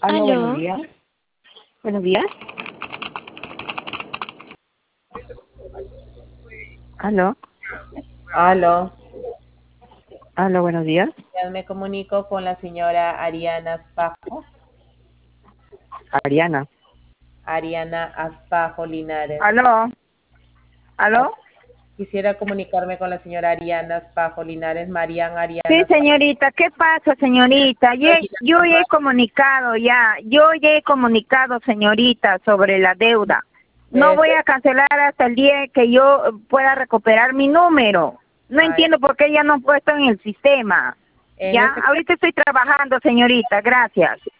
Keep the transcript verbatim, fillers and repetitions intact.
Aló, buenos Aló. días. Buenos días. Aló. Aló, Aló, buenos días. ya me comunico con la señora Ariana Aspajo. Ariana. Ariana Aspajo Linares. Aló. Aló. Quisiera comunicarme con la señora Ariana Aspajo Linares, Marian Ariana Sí, Aspajo. señorita. ¿Qué pasa, señorita? Yo, yo ya he comunicado ya. Yo ya he comunicado, señorita, sobre la deuda. No Eh, voy a cancelar hasta el día que yo pueda recuperar mi número. No Ay, entiendo por qué ya no han puesto en el sistema. en Ya, este ahorita estoy trabajando, señorita. Gracias.